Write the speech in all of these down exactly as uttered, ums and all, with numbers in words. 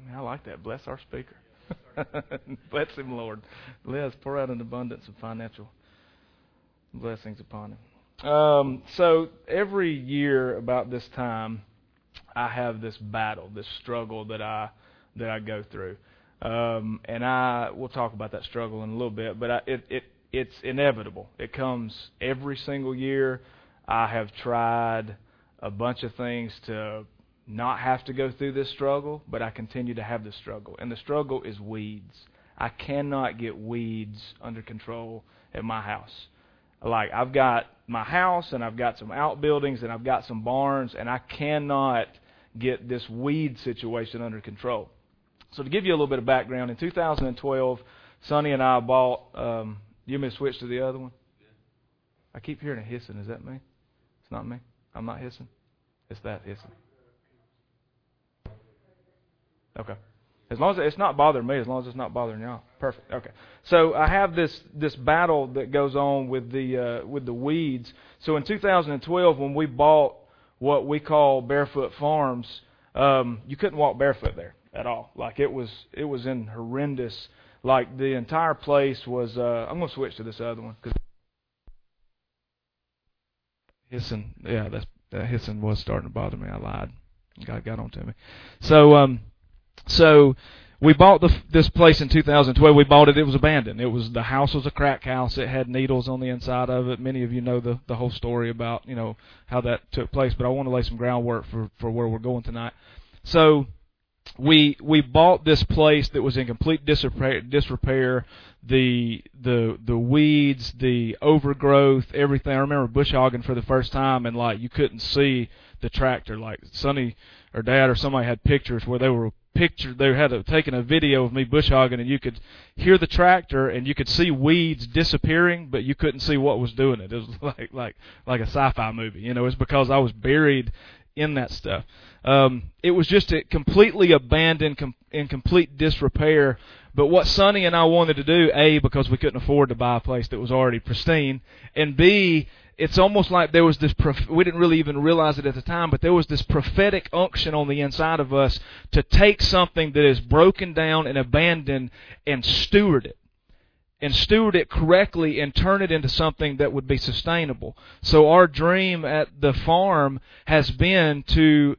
I like that. Bless our speaker. Bless him, Lord. Let's pour out an abundance of financial blessings upon him. Um, so every year about this time, I have this battle, this struggle that I that I go through, um, and I we'll talk about that struggle in a little bit. But I, it it it's inevitable. It comes every single year. I have tried a bunch of things to not have to go through this struggle, but I continue to have this struggle. And the struggle is weeds. I cannot get weeds under control at my house. Like, I've got my house, and I've got some outbuildings, and I've got some barns, and I cannot get this weed situation under control. So to give you a little bit of background, in two thousand twelve, Sonny and I bought, um, you want me to switch to the other one? I keep hearing a hissing. Is that me? It's not me? I'm not hissing? It's that hissing. Okay. As long as it's not bothering me, as long as it's not bothering y'all. Perfect. Okay. So I have this this battle that goes on with the uh, with the weeds. So in two thousand twelve, when we bought what we call Barefoot Farms, um, you couldn't walk barefoot there at all. Like it was it was in horrendous. Like the entire place was. Uh, I'm going to switch to this other one because hissing. Yeah, that's, that hissing was starting to bother me. I lied. God got on to me. So. Um, So we bought the, this place in two thousand twelve. We bought it. It was abandoned. It was the house was a crack house. It had needles on the inside of it. Many of you know the, the whole story about you know how that took place. But I want to lay some groundwork for, for where we're going tonight. So we we bought this place that was in complete disrepair. disrepair the the the weeds, the overgrowth, everything. I remember bush hogging for the first time, and like you couldn't see the tractor. Like Sonny or Dad or somebody had pictures where they were. Picture they had a, taken a video of me bush hogging, and you could hear the tractor and you could see weeds disappearing, but you couldn't see what was doing it. It was like like like a sci-fi movie, you know. It's because I was buried in that stuff. Um, it was just a completely abandoned, com- in complete disrepair. But what Sonny and I wanted to do, A, because we couldn't afford to buy a place that was already pristine, and B, it's almost like there was this, prof- we didn't really even realize it at the time, but there was this prophetic unction on the inside of us to take something that is broken down and abandoned and steward it. And steward it correctly and turn it into something that would be sustainable. So our dream at the farm has been to,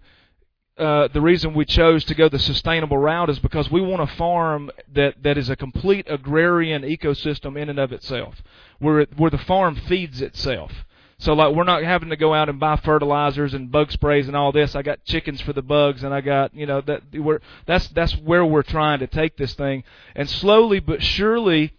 uh, the reason we chose to go the sustainable route is because we want a farm that, that is a complete agrarian ecosystem in and of itself, where it, where the farm feeds itself. So like we're not having to go out and buy fertilizers and bug sprays and all this. I got chickens for the bugs, and I got you know that we're that's that's where we're trying to take this thing. And slowly but surely,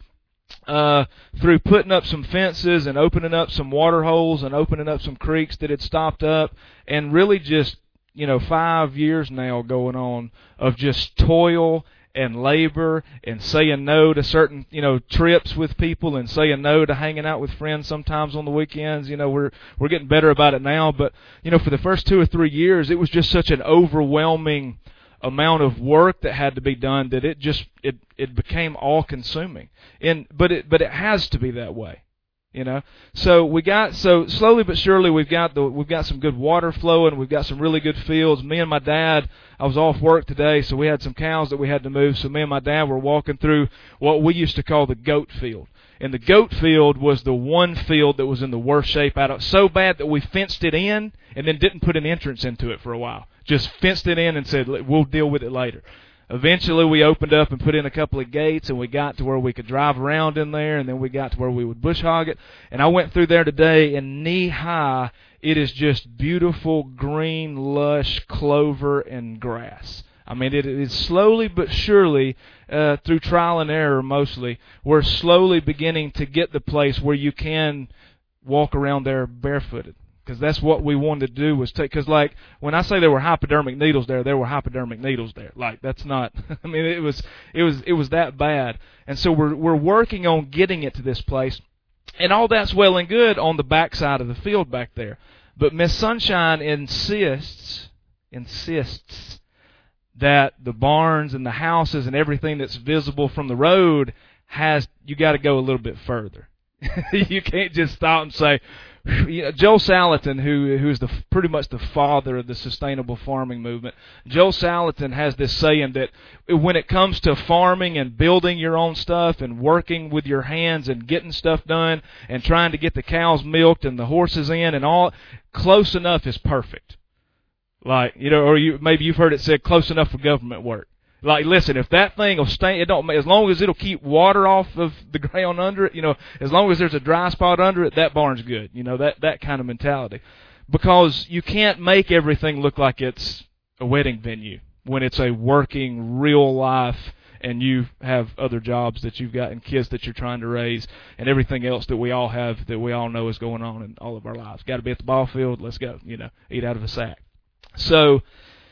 uh, through putting up some fences and opening up some water holes and opening up some creeks that had stopped up, and really just you know five years now going on of just toil and labor and saying no to certain, you know, trips with people and saying no to hanging out with friends sometimes on the weekends. You know, we're we're getting better about it now, but you know, for the first two or three years, it was just such an overwhelming amount of work that had to be done that it just it it became all consuming. And but it but it has to be that way. You know, so we got so slowly but surely we've got the we've got some good water flowing. We've got some really good fields. Me and my dad, I was off work today, so we had some cows that we had to move. So me and my dad were walking through what we used to call the goat field. And the goat field was the one field that was in the worst shape out of so bad that we fenced it in and then didn't put an entrance into it for a while. Just fenced it in and said we'll deal with it later. Eventually, we opened up and put in a couple of gates, and we got to where we could drive around in there, and then we got to where we would bush hog it. And I went through there today, and knee-high, it is just beautiful, green, lush clover and grass. I mean, it is slowly but surely, uh, through trial and error mostly, we're slowly beginning to get the place where you can walk around there barefooted. Because that's what we wanted to do was take, because like when I say there were hypodermic needles there, there were hypodermic needles there. Like that's not, I mean it was it was it was that bad. And so we're we're working on getting it to this place, and all that's well and good on the back side of the field back there. But Miss Sunshine insists insists that the barns and the houses and everything that's visible from the road has you got to go a little bit further. You can't just stop and say, you know, Joel Salatin, who who's the pretty much the father of the sustainable farming movement, Joel Salatin has this saying that when it comes to farming and building your own stuff and working with your hands and getting stuff done and trying to get the cows milked and the horses in and all, close enough is perfect. Like, you know, or you maybe you've heard it said, close enough for government work. Like, listen, if that thing will stay, it don't, as long as it'll keep water off of the ground under it, you know, as long as there's a dry spot under it, that barn's good. You know, that, that kind of mentality. Because you can't make everything look like it's a wedding venue when it's a working, real life, and you have other jobs that you've got and kids that you're trying to raise and everything else that we all have that we all know is going on in all of our lives. Got to be at the ball field, let's go, you know, eat out of a sack. So,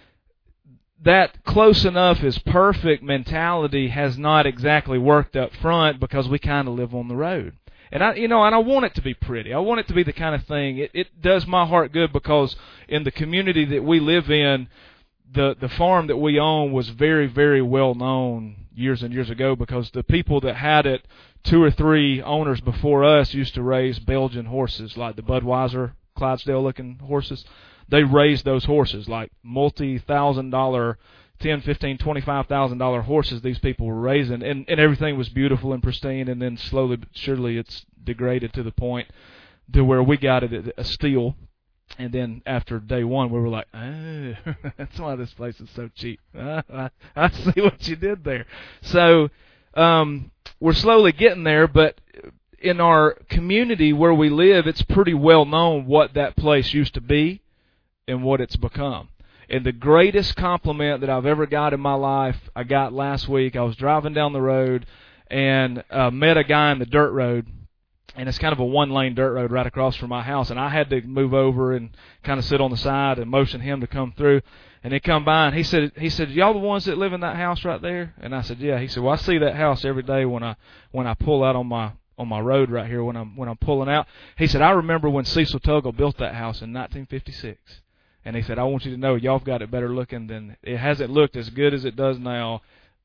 that close enough is perfect mentality has not exactly worked up front because we kind of live on the road. And I, you know, and I want it to be pretty. I want it to be the kind of thing, it, it does my heart good because in the community that we live in, the, the farm that we own was very, very well known years and years ago because the people that had it, two or three owners before us used to raise Belgian horses like the Budweiser, Clydesdale looking horses. They raised those horses, like multi-thousand dollar, ten, fifteen, twenty-five thousand dollar horses these people were raising, and, and everything was beautiful and pristine, and then slowly but surely it's degraded to the point to where we got it at a steal, and then after day one we were like, oh, that's why this place is so cheap. I, I, I see what you did there. So um, we're slowly getting there, but in our community where we live, it's pretty well known what that place used to be and what it's become. And the greatest compliment that I've ever got in my life, I got last week. I was driving down the road and uh, met a guy in the dirt road, and it's kind of a one-lane dirt road right across from my house, and I had to move over and kind of sit on the side and motion him to come through. And he come by, and he said, he said, y'all the ones that live in that house right there? And I said, yeah. He said, well, I see that house every day when I when I pull out on my on my road right here when I'm when I'm pulling out. He said, I remember when Cecil Tuggle built that house in nineteen fifty-six. And he said, I want you to know y'all have got it better looking than, it hasn't looked as good as it does now,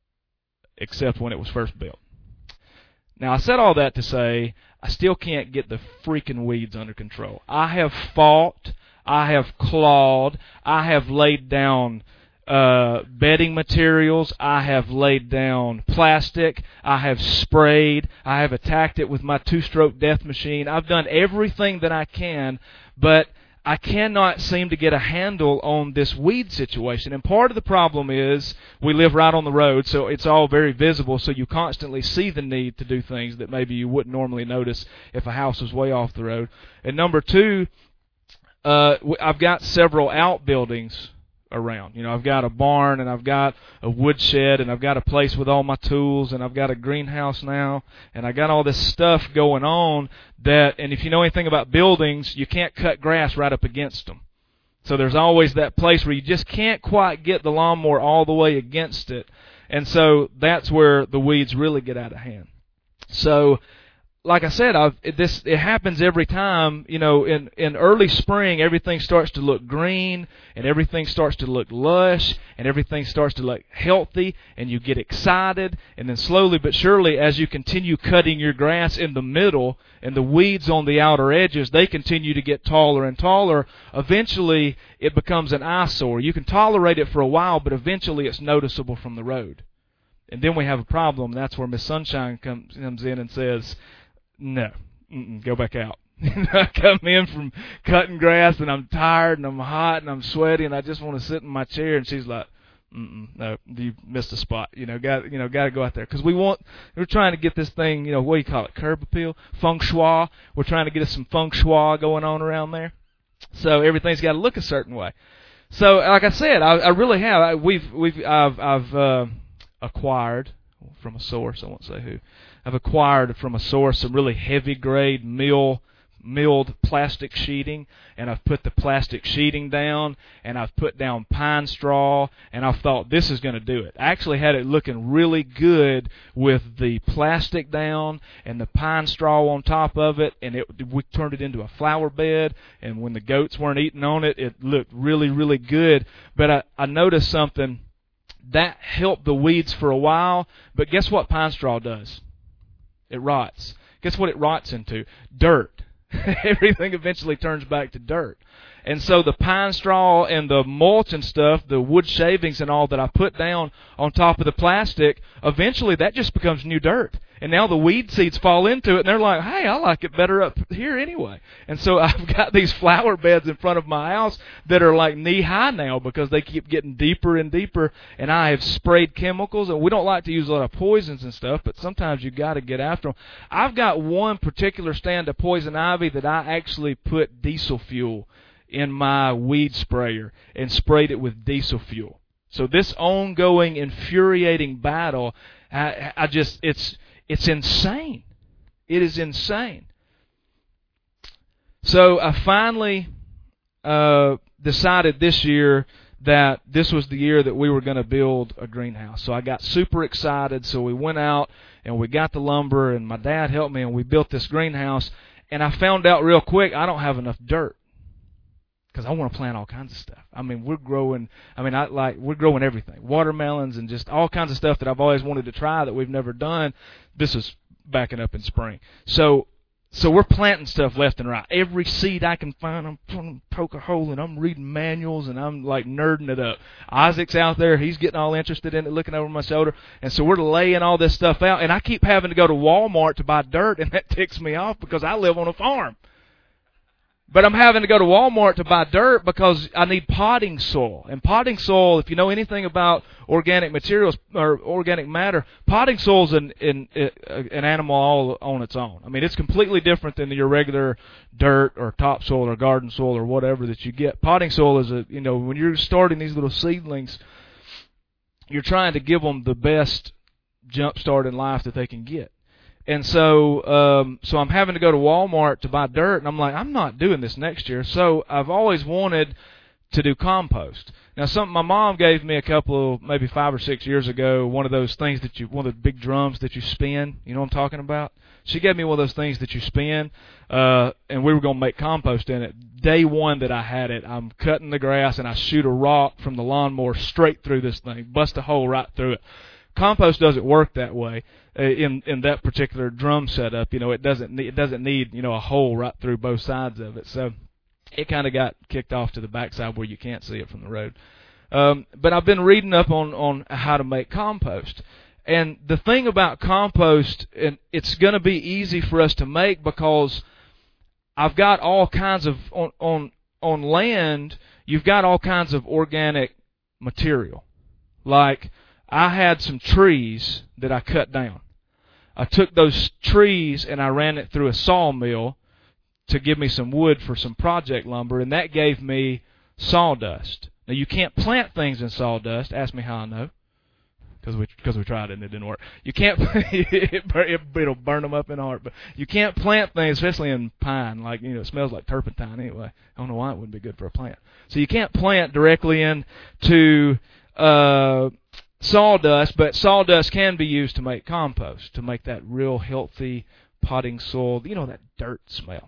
except when it was first built. Now, I said all that to say, I still can't get the freaking weeds under control. I have fought, I have clawed, I have laid down uh, bedding materials, I have laid down plastic, I have sprayed, I have attacked it with my two-stroke death machine. I've done everything that I can, but I cannot seem to get a handle on this weed situation. And part of the problem is we live right on the road, so it's all very visible, so you constantly see the need to do things that maybe you wouldn't normally notice if a house was way off the road. And number two, uh, I've got several outbuildings around. You know, I've got a barn, and I've got a woodshed, and I've got a place with all my tools, and I've got a greenhouse now, and I got all this stuff going on that, and if you know anything about buildings, you can't cut grass right up against them. So there's always that place where you just can't quite get the lawnmower all the way against it, and so that's where the weeds really get out of hand. So, like I said, I've, it, this it happens every time. You know, in in early spring, everything starts to look green, and everything starts to look lush, and everything starts to look healthy, and you get excited. And then slowly but surely, as you continue cutting your grass in the middle, and the weeds on the outer edges, they continue to get taller and taller. Eventually, it becomes an eyesore. You can tolerate it for a while, but eventually, it's noticeable from the road. And then we have a problem. That's where Miss Sunshine comes comes in and says, no, mm-mm, go back out. I come in from cutting grass, and I'm tired, and I'm hot, and I'm sweaty, and I just want to sit in my chair. And she's like, mm-mm, no, you missed a spot. You know, got you know, got to go out there because we want. We're trying to get this thing. You know, what do you call it? Curb appeal, feng shui. We're trying to get us some feng shui going on around there. So everything's got to look a certain way. So, like I said, I, I really have. I, we've we've I've I've uh, acquired from a source. I won't say who. I've acquired from a source some really heavy-grade mill, milled plastic sheeting, and I've put the plastic sheeting down, and I've put down pine straw, and I've thought this is going to do it. I actually had it looking really good with the plastic down and the pine straw on top of it, and it, we turned it into a flower bed, and when the goats weren't eating on it, it looked really, really good. But I, I noticed something. That helped the weeds for a while, but guess what pine straw does? It rots. Guess what it rots into? Dirt. Everything eventually turns back to dirt. And so the pine straw and the mulch and stuff, the wood shavings and all that I put down on top of the plastic, eventually that just becomes new dirt. And now the weed seeds fall into it, and they're like, hey, I like it better up here anyway. And so I've got these flower beds in front of my house that are like knee-high now because they keep getting deeper and deeper, and I have sprayed chemicals. And we don't like to use a lot of poisons and stuff, but sometimes you've got to get after them. I've got one particular stand of poison ivy that I actually put diesel fuel in my weed sprayer and sprayed it with diesel fuel. So this ongoing, infuriating battle, I, I just, it's, it's insane. It is insane. So I finally uh, decided this year that this was the year that we were going to build a greenhouse. So I got super excited. So we went out and we got the lumber, and my dad helped me, and we built this greenhouse. And I found out real quick I don't have enough dirt, because I want to plant all kinds of stuff. I mean, we're growing, I mean, I like, we're growing everything. Watermelons and just all kinds of stuff that I've always wanted to try that we've never done. This is backing up in spring. So, so we're planting stuff left and right. Every seed I can find, I'm trying to poke a hole, and I'm reading manuals, and I'm like nerding it up. Isaac's out there. He's getting all interested in it, looking over my shoulder. And so we're laying all this stuff out, and I keep having to go to Walmart to buy dirt, and that ticks me off because I live on a farm. But I'm having to go to Walmart to buy dirt because I need potting soil. And potting soil, if you know anything about organic materials or organic matter, potting soil is an, an, an animal all on its own. I mean, it's completely different than your regular dirt or topsoil or garden soil or whatever that you get. Potting soil is a, you know, when you're starting these little seedlings, you're trying to give them the best jump start in life that they can get. And so um, so I'm having to go to Walmart to buy dirt, and I'm like, I'm not doing this next year. So I've always wanted to do compost. Now, something my mom gave me a couple of, maybe five or six years ago, one of those things that you, one of the big drums that you spin. You know what I'm talking about? She gave me one of those things that you spin, uh, and we were going to make compost in it. Day one that I had it, I'm cutting the grass, and I shoot a rock from the lawnmower straight through this thing, bust a hole right through it. Compost doesn't work that way uh, in in that particular drum setup. You know, it doesn't need, it doesn't need you know a hole right through both sides of it. So it kind of got kicked off to the backside where you can't see it from the road. Um, but I've been reading up on on how to make compost. And the thing about compost, and it's going to be easy for us to make because I've got all kinds of on on on land. You've got all kinds of organic material, like I had some trees that I cut down. I took those trees and I ran it through a sawmill to give me some wood for some project lumber, and that gave me sawdust. Now, you can't plant things in sawdust. Ask me how I know. Because we, because we tried it and it didn't work. You can't, it, it, it'll burn them up in a heart. But you can't plant things, especially in pine. Like, you know, it smells like turpentine anyway. I don't know why it wouldn't be good for a plant. So you can't plant directly into uh, sawdust, but sawdust can be used to make compost, to make that real healthy potting soil, you know, that dirt smell.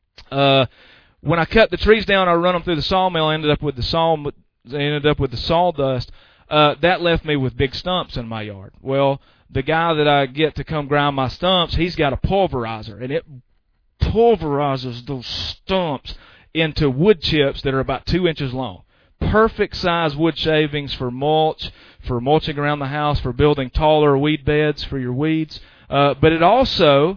Uh, when I cut the trees down, I run them through the sawmill. I ended up with the saw, I ended up with the sawdust. Uh, that left me with big stumps in my yard. Well, the guy that I get to come grind my stumps, he's got a pulverizer, and it pulverizes those stumps into wood chips that are about two inches long. Perfect size wood shavings for mulch, for mulching around the house, for building taller weed beds for your weeds. Uh, but it also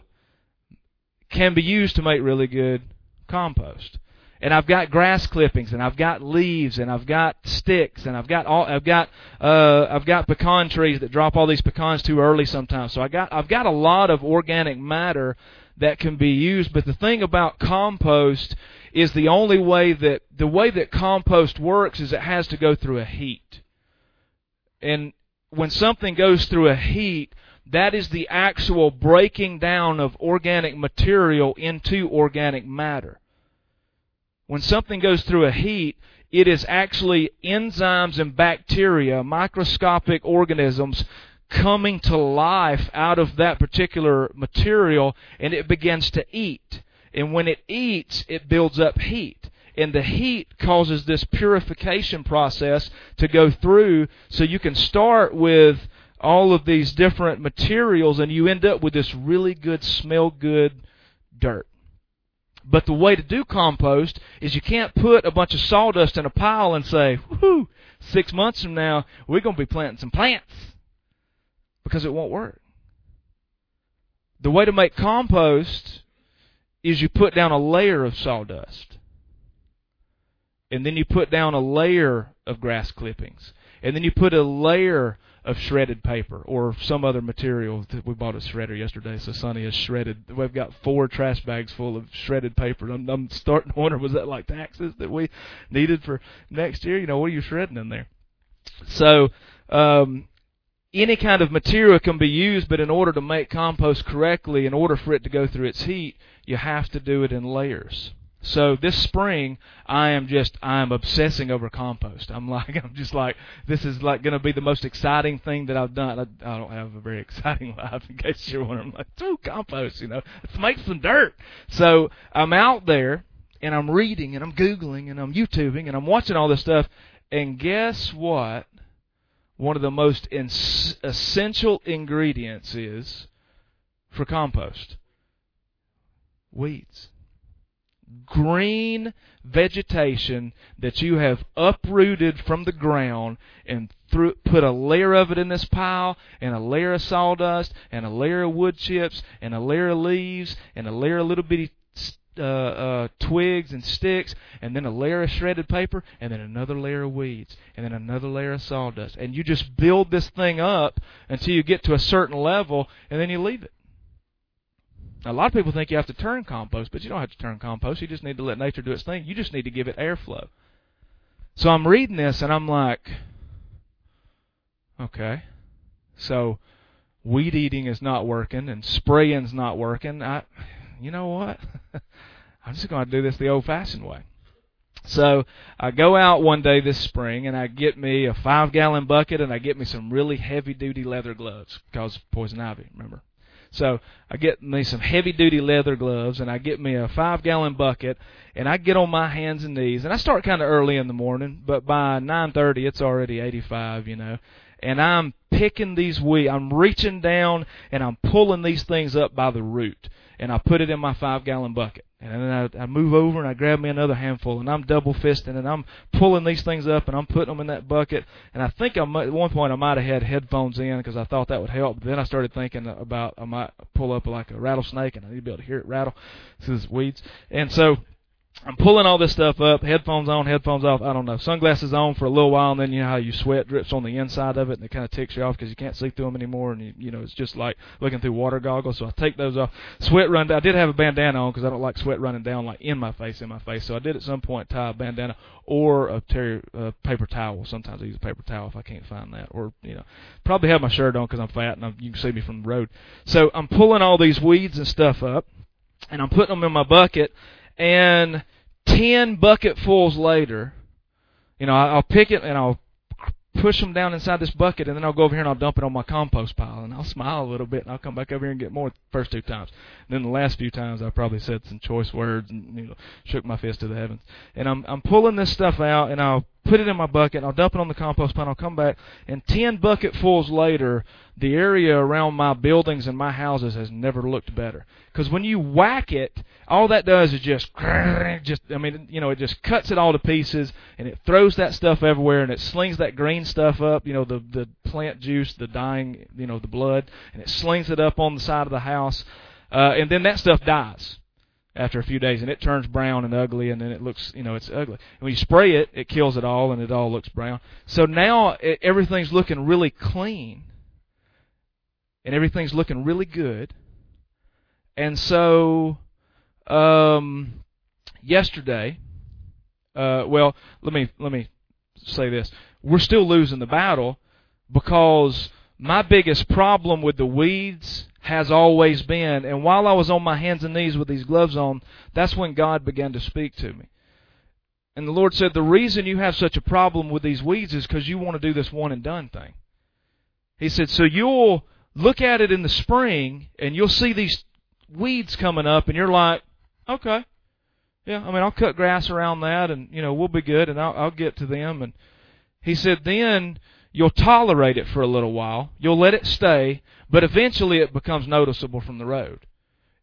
can be used to make really good compost. And I've got grass clippings, and I've got leaves, and I've got sticks, and I've got all I've got uh, I've got pecan trees that drop all these pecans too early sometimes. So I got I've got a lot of organic matter that can be used. But the thing about compost is the only way that the way that compost works is it has to go through a heat. And when something goes through a heat, that is the actual breaking down of organic material into organic matter. When something goes through a heat, it is actually enzymes and bacteria, microscopic organisms, coming to life out of that particular material, and it begins to eat. And when it eats, it builds up heat. And the heat causes this purification process to go through, so you can start with all of these different materials, and you end up with this really good, smell good dirt. But the way to do compost is you can't put a bunch of sawdust in a pile and say, whoo, six months from now, we're going to be planting some plants. Because it won't work. The way to make compost is you put down a layer of sawdust. And then you put down a layer of grass clippings. And then you put a layer of shredded paper or some other material. We bought a shredder yesterday, so Sonny has shredded. We've got four trash bags full of shredded paper. I'm, I'm starting to wonder, was that like taxes that we needed for next year? You know, what are you shredding in there? So, um, any kind of material can be used, but in order to make compost correctly, in order for it to go through its heat, you have to do it in layers. So this spring, I am just, I am obsessing over compost. I'm like, I'm just like, this is like going to be the most exciting thing that I've done. I, I don't have a very exciting life, in case you're wondering. I'm like, ooh, compost, you know, let's make some dirt. So I'm out there, and I'm reading, and I'm Googling, and I'm YouTubing, and I'm watching all this stuff, and guess what? One of the most ins- essential ingredients is for compost. Weeds. Green vegetation that you have uprooted from the ground and threw, put a layer of it in this pile, and a layer of sawdust, and a layer of wood chips, and a layer of leaves, and a layer of little bitty uh, uh, twigs and sticks, and then a layer of shredded paper, and then another layer of weeds, and then another layer of sawdust. And you just build this thing up until you get to a certain level, and then you leave it. Now, a lot of people think you have to turn compost, but you don't have to turn compost. You just need to let nature do its thing. You just need to give it airflow. So I'm reading this, and I'm like, okay, so weed eating is not working, and spraying's not working. I, you know what? I'm just going to do this the old-fashioned way. So I go out one day this spring, and I get me a five-gallon bucket, and I get me some really heavy-duty leather gloves, because poison ivy, remember? So I get me some heavy-duty leather gloves, and I get me a five-gallon bucket, and I get on my hands and knees. And I start kind of early in the morning, but by nine thirty, it's already eighty-five, you know. And I'm picking these weeds. I'm reaching down, and I'm pulling these things up by the root. And I put it in my five-gallon bucket. And then I, I move over, and I grab me another handful, and I'm double-fisting, and I'm pulling these things up, and I'm putting them in that bucket. And I think I might, at one point I might have had headphones in because I thought that would help. But then I started thinking about I might pull up like a rattlesnake, and I need to be able to hear it rattle. This is weeds. And so I'm pulling all this stuff up, headphones on, headphones off, I don't know, sunglasses on for a little while, and then you know how you sweat drips on the inside of it, and it kind of ticks you off because you can't see through them anymore, and you, you know it's just like looking through water goggles. So I take those off. Sweat run down. I did have a bandana on because I don't like sweat running down like in my face, in my face. So I did at some point tie a bandana or a terry, uh, paper towel. Sometimes I use a paper towel if I can't find that, or you know, probably have my shirt on because I'm fat and I'm, you can see me from the road. So I'm pulling all these weeds and stuff up, and I'm putting them in my bucket. And ten bucketfuls later, you know, I'll pick it and I'll push them down inside this bucket, and then I'll go over here and I'll dump it on my compost pile, and I'll smile a little bit, and I'll come back over here and get more the first two times. And then the last few times I probably said some choice words and you know shook my fist to the heavens. And I'm I'm pulling this stuff out, and I'll put it in my bucket, and I'll dump it on the compost pile, and I'll come back, and ten bucketfuls later, the area around my buildings and my houses has never looked better. Because when you whack it, all that does is just, just, I mean, you know, it just cuts it all to pieces, and it throws that stuff everywhere, and it slings that green stuff up, you know, the, the plant juice, the dying, you know, the blood, and it slings it up on the side of the house, uh, and then that stuff dies after a few days, and it turns brown and ugly, and then it looks, you know, it's ugly. And when you spray it, it kills it all, and it all looks brown. So now it, everything's looking really clean, and everything's looking really good. And so um, yesterday, uh, well, let me let me say this: we're still losing the battle because my biggest problem with the weeds has always been, and while I was on my hands and knees with these gloves on, that's when God began to speak to me. And the Lord said, the reason you have such a problem with these weeds is because you want to do this one and done thing. He said, so you'll look at it in the spring, and you'll see these weeds coming up, and you're like, okay, yeah, I mean, I'll cut grass around that, and, you know, we'll be good, and I'll, I'll get to them. And he said, then you'll tolerate it for a little while. You'll let it stay, but eventually it becomes noticeable from the road.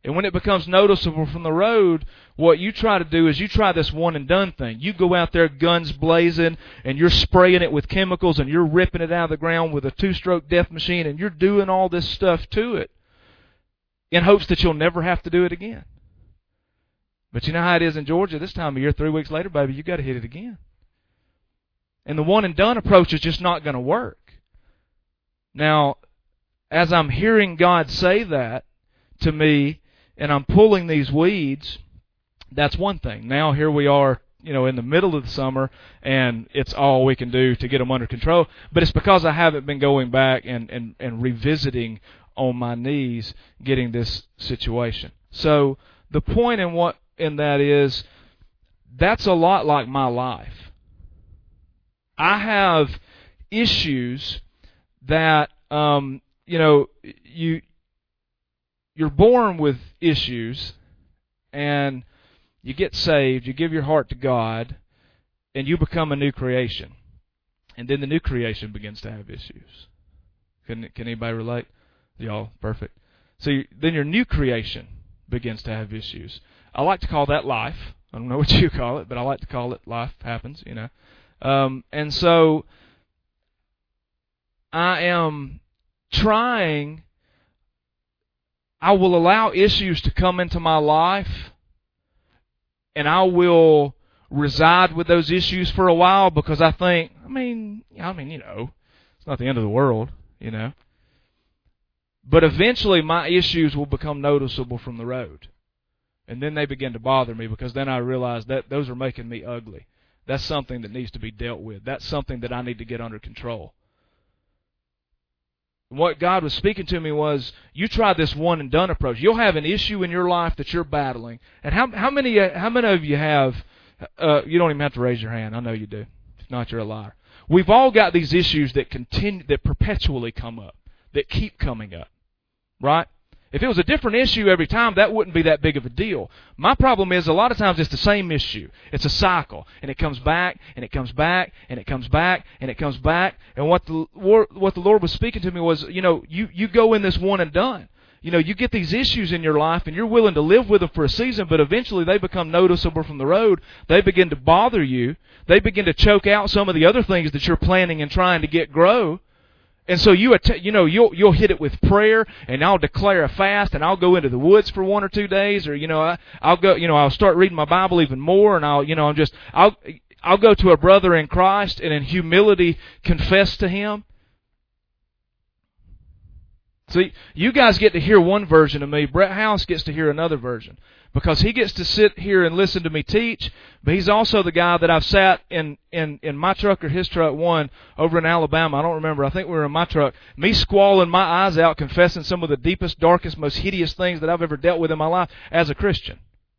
And when it becomes noticeable from the road, what you try to do is you try this one and done thing. You go out there guns blazing and you're spraying it with chemicals and you're ripping it out of the ground with a two-stroke death machine and you're doing all this stuff to it in hopes that you'll never have to do it again. But you know how it is in Georgia this time of year, three weeks later, baby, you got to hit it again. And the one and done approach is just not going to work. Now, as I'm hearing God say that to me, and I'm pulling these weeds, that's one thing. Now here we are, you know, in the middle of the summer, and it's all we can do to get them under control. But it's because I haven't been going back and, and, and revisiting on my knees getting this situation. So the point in what in that is, that's a lot like my life. I have issues that, um, you know, you... You're born with issues, and you get saved, you give your heart to God, and you become a new creation. And then the new creation begins to have issues. Can can anybody relate? Y'all, perfect. So you, then your new creation begins to have issues. I like to call that life. I don't know what you call it, but I like to call it life happens, you know. Um, and so I am trying... I will allow issues to come into my life, and I will reside with those issues for a while because I think, I mean, I mean, you know, it's not the end of the world, you know. But eventually my issues will become noticeable from the road. And then they begin to bother me because then I realize that those are making me ugly. That's something that needs to be dealt with. That's something that I need to get under control. What God was speaking to me was, you try this one and done approach. You'll have an issue in your life that you're battling. And how how many how many of you have, uh, you don't even have to raise your hand. I know you do. If not, you're a liar. We've all got these issues that continue, that perpetually come up, that keep coming up. Right? If it was a different issue every time, that wouldn't be that big of a deal. My problem is a lot of times it's the same issue. It's a cycle. And it comes back, and it comes back, and it comes back, and it comes back. And what the what the Lord was speaking to me was, you know, you, you go in this one and done. You know, you get these issues in your life, and you're willing to live with them for a season, but eventually they become noticeable from the road. They begin to bother you. They begin to choke out some of the other things that you're planning and trying to get grow. And so you you know you'll you'll hit it with prayer, and I'll declare a fast, and I'll go into the woods for one or two days, or you know I, I'll go you know I'll start reading my Bible even more, and I'll you know I'm just I'll I'll go to a brother in Christ and in humility confess to him. See, you guys get to hear one version of me. Brett House gets to hear another version because he gets to sit here and listen to me teach, but he's also the guy that I've sat in, in, in my truck or his truck one over in Alabama. I don't remember. I think we were in my truck. Me squalling my eyes out, confessing some of the deepest, darkest, most hideous things that I've ever dealt with in my life as a Christian.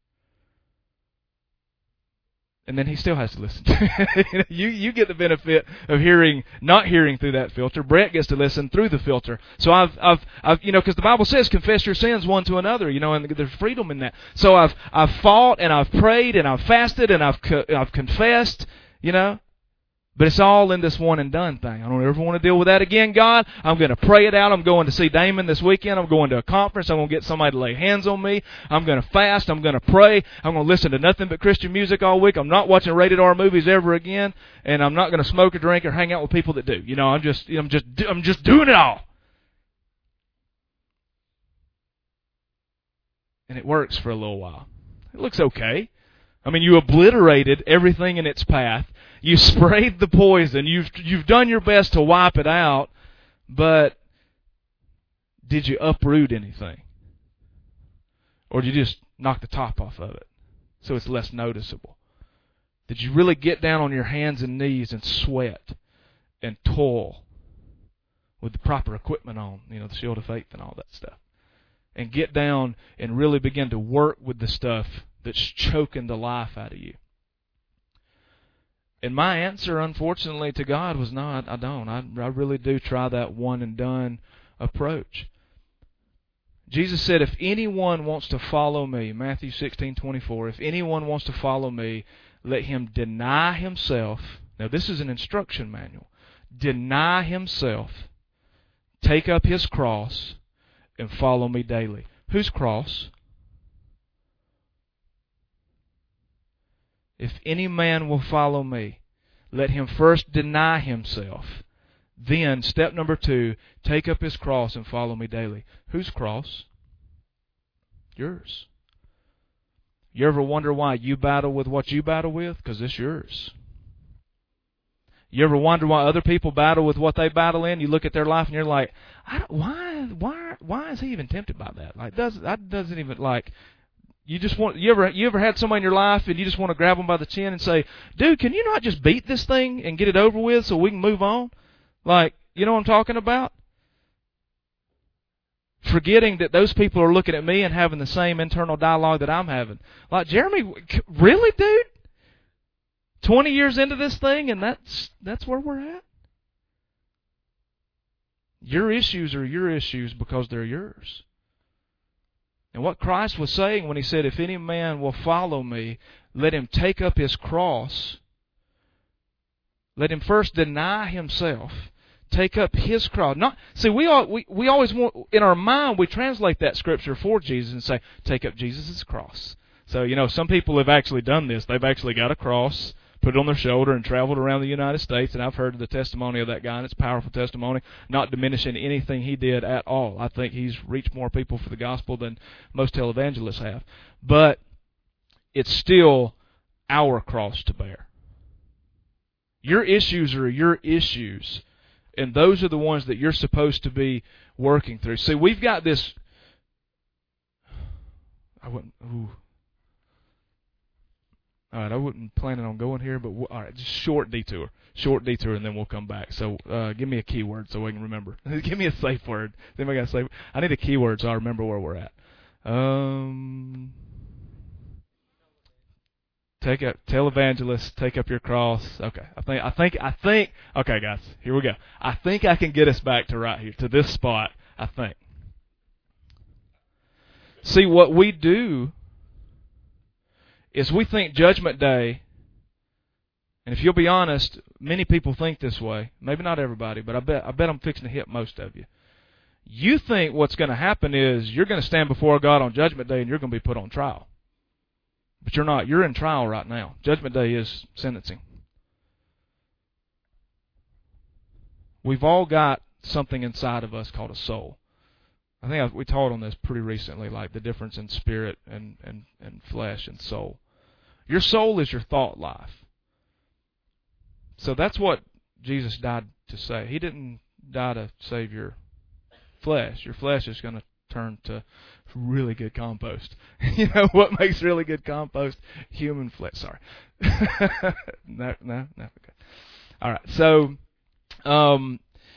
And then he still has to listen. you you get the benefit of hearing, not hearing through that filter. Brett gets to listen through the filter. So I've I've I've you know because the Bible says confess your sins one to another. You know, and there's freedom in that. So I've I've fought and I've prayed and I've fasted and I've co- I've confessed. You know. But it's all in this one and done thing. I don't ever want to deal with that again, God. I'm going to pray it out. I'm going to see Damon this weekend. I'm going to a conference. I'm going to get somebody to lay hands on me. I'm going to fast. I'm going to pray. I'm going to listen to nothing but Christian music all week. I'm not watching rated R movies ever again. And I'm not going to smoke or drink or hang out with people that do. You know, I'm just, I'm just, I'm just doing it all. And it works for a little while. It looks okay. I mean, you obliterated everything in its path. You sprayed the poison. You've you've done your best to wipe it out, but did you uproot anything? Or did you just knock the top off of it so it's less noticeable? Did you really get down on your hands and knees and sweat and toil with the proper equipment on, you know, the shield of faith and all that stuff, and get down and really begin to work with the stuff that's choking the life out of you? And my answer, unfortunately, to God was, no, I, I don't. I, I really do try that one-and-done approach. Jesus said, if anyone wants to follow me, Matthew sixteen twenty-four, if anyone wants to follow me, let him deny himself. Now, this is an instruction manual. Deny himself, take up his cross, and follow me daily. Whose cross? if any man will follow me, let him first deny himself. Then, step number two, take up his cross and follow me daily. Whose cross? Yours. You ever wonder why you battle with what you battle with? Because it's yours. You ever wonder why other people battle with what they battle in? You look at their life and you're like, I don't, why, why, why is he even tempted by that? Like, does that doesn't even like. You just want you ever you ever had somebody in your life and you just want to grab them by the chin and say, dude, can you not just beat this thing and get it over with so we can move on? Like, you know what I'm talking about? Forgetting that those people are looking at me and having the same internal dialogue that I'm having. Like, Jeremy, really, dude? Twenty years into this thing, and that's that's where we're at? Your issues are your issues because they're yours. And what Christ was saying when he said, if any man will follow me, let him take up his cross. Let him first deny himself. Take up his cross. Not see, we all, we we always want, in our mind, we translate that scripture for Jesus and say, take up Jesus' cross. So, you know, some people have actually done this. They've actually got a cross, put it on their shoulder, and traveled around the United States. And I've heard the testimony of that guy, and it's a powerful testimony, not diminishing anything he did at all. I think he's reached more people for the gospel than most televangelists have. But it's still our cross to bear. Your issues are your issues, and those are the ones that you're supposed to be working through. See, we've got this. I wouldn't. Ooh. All right, I wasn't planning on going here, but all right, just short detour, short detour, and then we'll come back. So, uh, give me a keyword so I can remember. Give me a safe word. Then I got safe. I need a keyword so I remember where we're at. Um, take up, tell evangelists, take up your cross. Okay, I think, I think, I think. Okay, guys, here we go. I think I can get us back to right here to this spot. I think. See, what we do is we think Judgment Day, and if you'll be honest, many people think this way. Maybe not everybody, but I bet I bet I'm fixing to hit most of you. You think what's going to happen is you're going to stand before God on Judgment Day and you're going to be put on trial. But you're not. You're in trial right now. Judgment Day is sentencing. We've all got something inside of us called a soul. I think I, we taught on this pretty recently, like the difference in spirit and, and, and flesh and soul. Your soul is your thought life. So that's what Jesus died to say. He didn't die to save your flesh. Your flesh is going to turn to really good compost. You know what makes really good compost? Human flesh. Sorry. no, no, no. Okay. All right. So, um,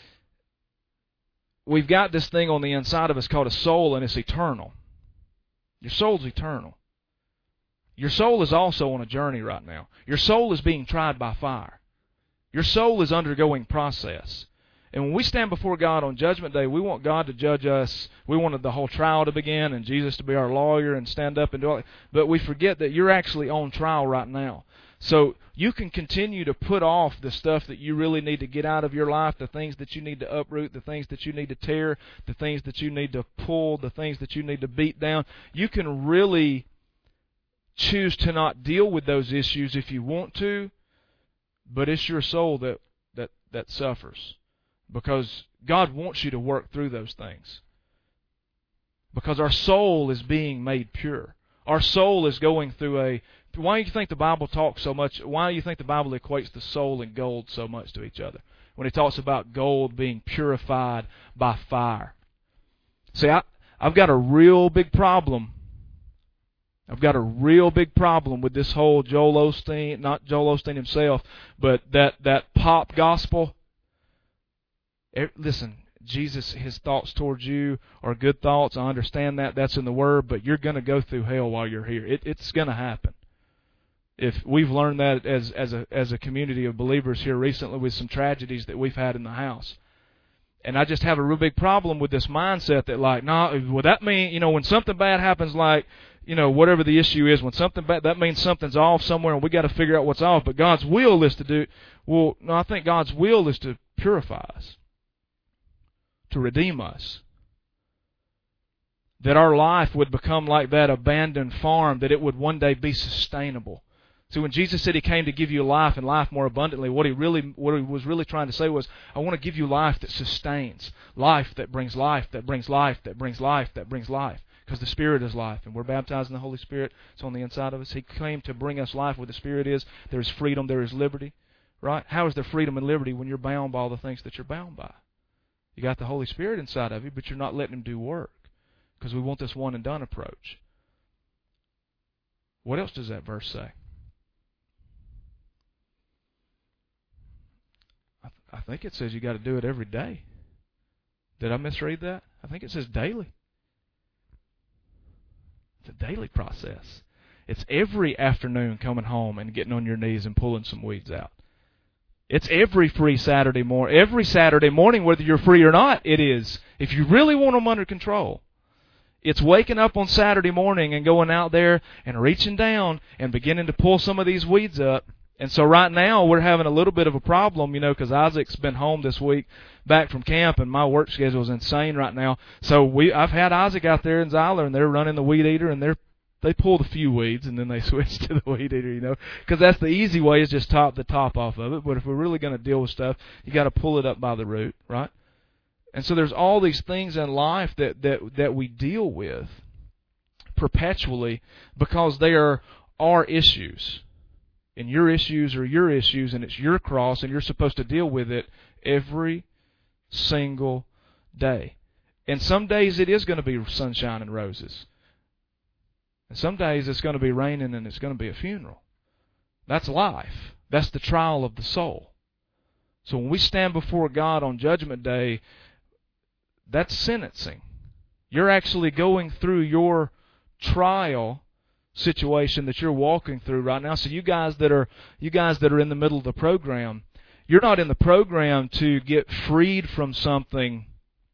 we've got this thing on the inside of us called a soul, and it's eternal. Your soul's eternal. Your soul is also on a journey right now. Your soul is being tried by fire. Your soul is undergoing process. And when we stand before God on Judgment Day, we want God to judge us. We wanted the whole trial to begin and Jesus to be our lawyer and stand up and do all that. But we forget that you're actually on trial right now. So you can continue to put off the stuff that you really need to get out of your life, the things that you need to uproot, the things that you need to tear, the things that you need to pull, the things that you need to beat down. You can really choose to not deal with those issues if you want to, but it's your soul that, that, that suffers. Because God wants you to work through those things. Because our soul is being made pure. Our soul is going through a... Why do you think the Bible talks so much? Why do you think the Bible equates the soul and gold so much to each other? When it talks about gold being purified by fire. See, I, I've got a real big problem. I've got a real big problem with this whole Joel Osteen, not Joel Osteen himself, but that, that pop gospel. Listen, Jesus, his thoughts towards you are good thoughts. I understand that. That's in the Word, but you're going to go through hell while you're here. It, it's going to happen. If we've learned that as as a as a community of believers here recently with some tragedies that we've had in the house. And I just have a real big problem with this mindset that like, no, nah, well that mean, you know, when something bad happens, like, you know, whatever the issue is, when something bad, that means something's off somewhere and we got to figure out what's off. But God's will is to do, well, no, I think God's will is to purify us, to redeem us. That our life would become like that abandoned farm, that it would one day be sustainable. So when Jesus said He came to give you life and life more abundantly, what He really, what He was really trying to say was, I want to give you life that sustains, life that brings life, that brings life, that brings life, that brings life. Because the Spirit is life, and we're baptized in the Holy Spirit. It's on the inside of us. He came to bring us life where the Spirit is. There is freedom. There is liberty. Right? How is there freedom and liberty when you're bound by all the things that you're bound by? You got the Holy Spirit inside of you, but you're not letting Him do work. Because we want this one and done approach. What else does that verse say? I, th- I think it says you got to do it every day. Did I misread that? I think it says daily. It's a daily process. It's every afternoon coming home and getting on your knees and pulling some weeds out. It's every free Saturday morning. Every Saturday morning, whether you're free or not, it is. If you really want them under control. It's waking up on Saturday morning and going out there and reaching down and beginning to pull some of these weeds up. And so right now we're having a little bit of a problem, you know, because Isaac's been home this week back from camp, and my work schedule is insane right now. So we, I've had Isaac out there in Zeiler, and they're running the weed eater, and they're they pull the few weeds, and then they switch to the weed eater, you know, because that's the easy way is just top the top off of it. But if we're really going to deal with stuff, you got to pull it up by the root, right? And so there's all these things in life that that that we deal with perpetually because they are our issues. And your issues are your issues, and it's your cross, and you're supposed to deal with it every single day. And some days it is going to be sunshine and roses. And some days it's going to be raining and it's going to be a funeral. That's life. That's the trial of the soul. So when we stand before God on Judgment Day, that's sentencing. You're actually going through your trial situation that you're walking through right now. So you guys that are you guys that are in the middle of the program, you're not in the program to get freed from something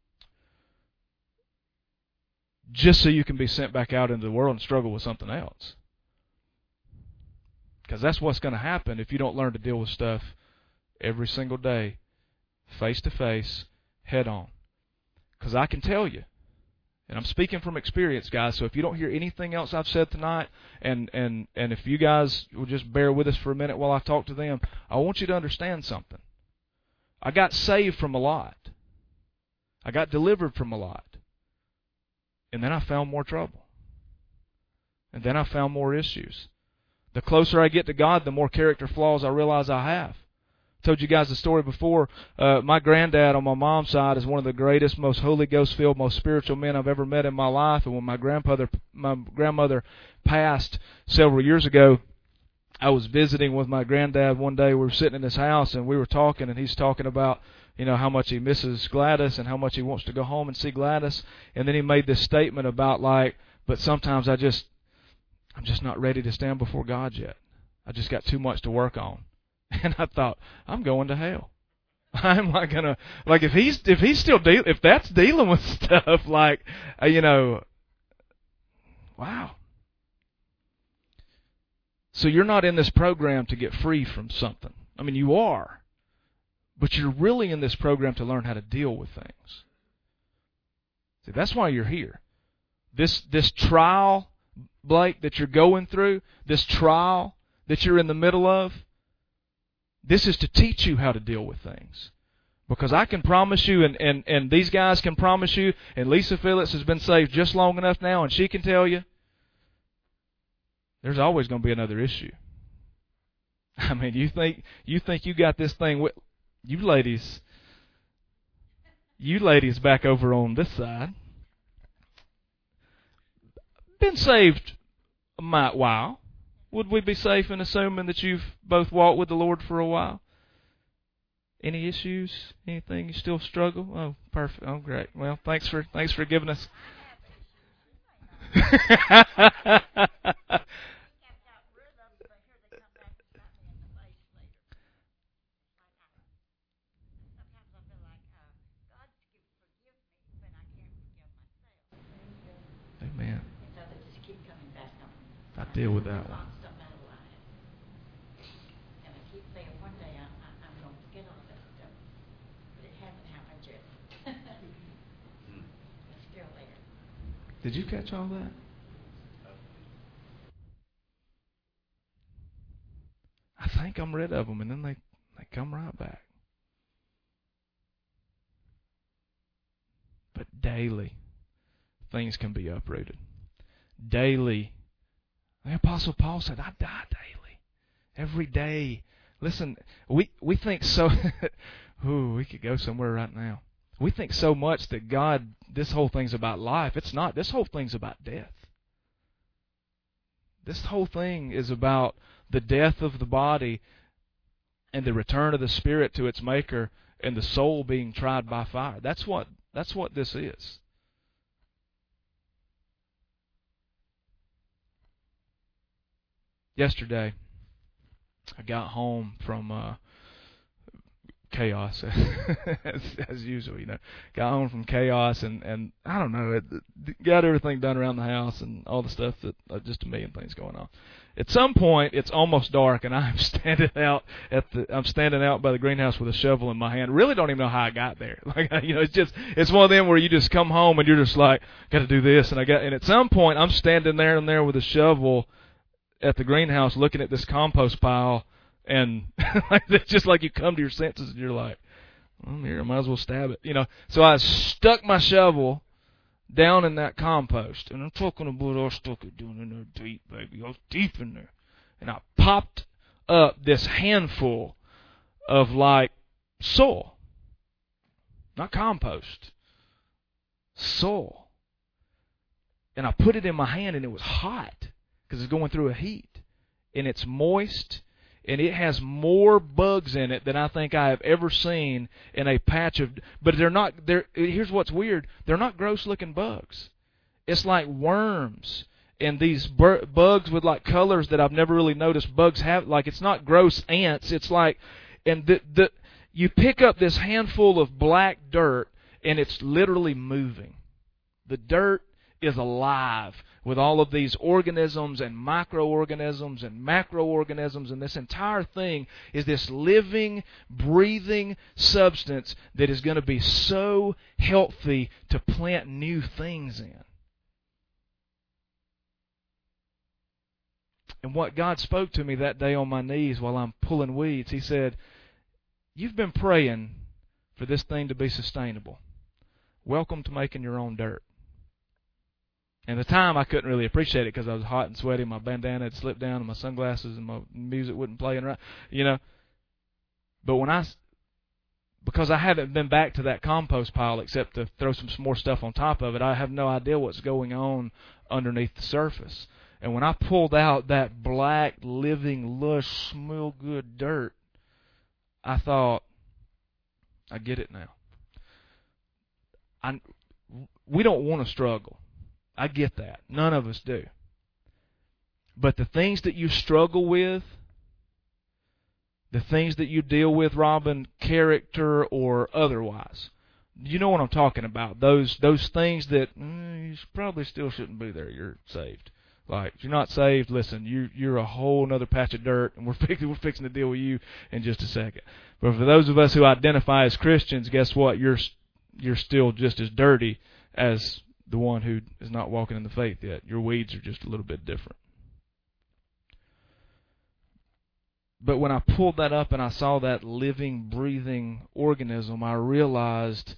just so you can be sent back out into the world and struggle with something else. Because that's what's going to happen if you don't learn to deal with stuff every single day, face to face, head on. Because I can tell you, and I'm speaking from experience, guys, so if you don't hear anything else I've said tonight, and, and, and if you guys will just bear with us for a minute while I talk to them, I want you to understand something. I got saved from a lot. I got delivered from a lot. And then I found more trouble. And then I found more issues. The closer I get to God, the more character flaws I realize I have. I told you guys the story before. Uh, my granddad on my mom's side is one of the greatest, most Holy Ghost-filled, most spiritual men I've ever met in my life. And when my grandmother, my grandmother passed several years ago, I was visiting with my granddad one day. We were sitting in his house, and we were talking, and he's talking about, you know, how much he misses Gladys and how much he wants to go home and see Gladys. And then he made this statement about, like, but sometimes I just, I'm just not ready to stand before God yet. I just got too much to work on. And I thought, I'm going to hell. I'm not gonna, like, if he's if he's still deal if that's dealing with stuff, like, uh, you know, wow. So you're not in this program to get free from something. I mean, you are, but you're really in this program to learn how to deal with things. See, that's why you're here. This this trial, Blake, that you're going through, this trial that you're in the middle of, this is to teach you how to deal with things. Because I can promise you, and, and, and these guys can promise you, and Lisa Phillips has been saved just long enough now, and she can tell you, there's always going to be another issue. I mean, you think you think you got this thing with you ladies, you ladies back over on this side, been saved a mite while. Would we be safe in assuming that you've both walked with the Lord for a while? Any issues? Anything you still struggle? Oh, perfect. Oh, great. Well, thanks for thanks for giving us. Amen. I deal with that one. Did you catch all that? think I'm rid of them, and then they, they come right back. But daily, things can be uprooted. Daily, the Apostle Paul said, I die daily. Every day. Listen, we, we think so... Ooh, we could go somewhere right now. We think so much that God, this whole thing's about life. It's not. This whole thing's about death. This whole thing is about the death of the body and the return of the spirit to its maker and the soul being tried by fire. That's what that's what this is. Yesterday, I got home from uh, chaos, as, as usual, you know. Got home from chaos, and, and I don't know, it, got everything done around the house and all the stuff that, uh, just a million things going on. At some point, it's almost dark, and I'm standing out at the, I'm standing out by the greenhouse with a shovel in my hand. Really don't even know how I got there. Like, you know, it's just, it's one of them where you just come home and you're just like, got to do this, and I got, and at some point, I'm standing there and there with a shovel at the greenhouse looking at this compost pile. And it's just like you come to your senses and you're like, well, I'm here, I might as well stab it. You know, so I stuck my shovel down in that compost. And I'm talking about I stuck it down in there deep, baby. I was deep in there. And I popped up this handful of like soil. Not compost. Soil. And I put it in my hand and it was hot because it's going through a heat. And it's moist. And it has more bugs in it than I think I have ever seen in a patch of... But they're not... They're, here's what's weird. They're not gross-looking bugs. It's like worms. And these bur- bugs with like colors that I've never really noticed bugs have. Like, it's not gross ants. It's like... And the, the you pick up this handful of black dirt, and it's literally moving. The dirt is alive with all of these organisms and microorganisms and macroorganisms, and this entire thing is this living, breathing substance that is going to be so healthy to plant new things in. And what God spoke to me that day on my knees while I'm pulling weeds, He said, you've been praying for this thing to be sustainable. Welcome to making your own dirt. And at the time, I couldn't really appreciate it because I was hot and sweaty. My bandana had slipped down, and my sunglasses, and my music wasn't playing right, you know. But when I, because I haven't been back to that compost pile except to throw some more stuff on top of it, I have no idea what's going on underneath the surface. And when I pulled out that black, living, lush, smell good dirt, I thought, I get it now. I, we don't want to struggle. I get that. None of us do. But the things that you struggle with, the things that you deal with, Robin, character or otherwise, you know what I'm talking about. Those those things that mm, you probably still shouldn't be there. You're saved. Like, if you're not saved, listen, you, you're a whole other patch of dirt, and we're fixing, we're fixing to deal with you in just a second. But for those of us who identify as Christians, guess what? You're you're still just as dirty as the one who is not walking in the faith yet. Your weeds are just a little bit different. But when I pulled that up and I saw that living, breathing organism, I realized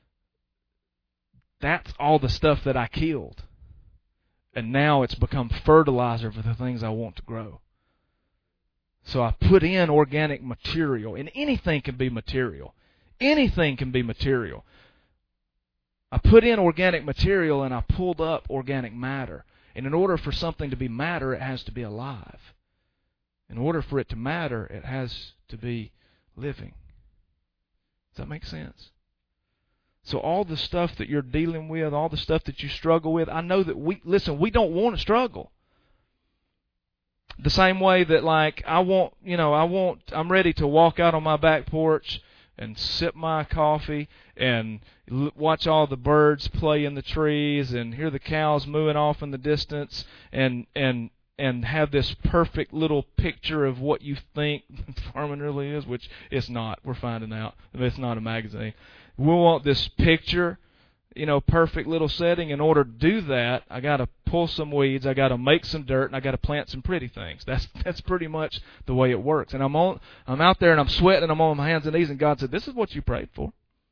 that's all the stuff that I killed. And now it's become fertilizer for the things I want to grow. So I put in organic material, and anything can be material. Anything can be material. I put in organic material and I pulled up organic matter. And in order for something to be matter, it has to be alive. In order for it to matter, it has to be living. Does that make sense? So all the stuff that you're dealing with, all the stuff that you struggle with, I know that we, listen, we don't want to struggle. The same way that, like, I want, you know, I want, I'm ready to walk out on my back porch and sip my coffee and l- watch all the birds play in the trees and hear the cows mooing off in the distance and and and have this perfect little picture of what you think farming really is, which it's not. We're finding out. It's not a magazine. We want this picture you know, perfect little setting. In order to do that, I got to pull some weeds, I got to make some dirt, and I got to plant some pretty things. That's that's pretty much the way it works. And I'm on, I'm out there and I'm sweating and I'm on my hands and knees, and God said, "This is what you prayed for."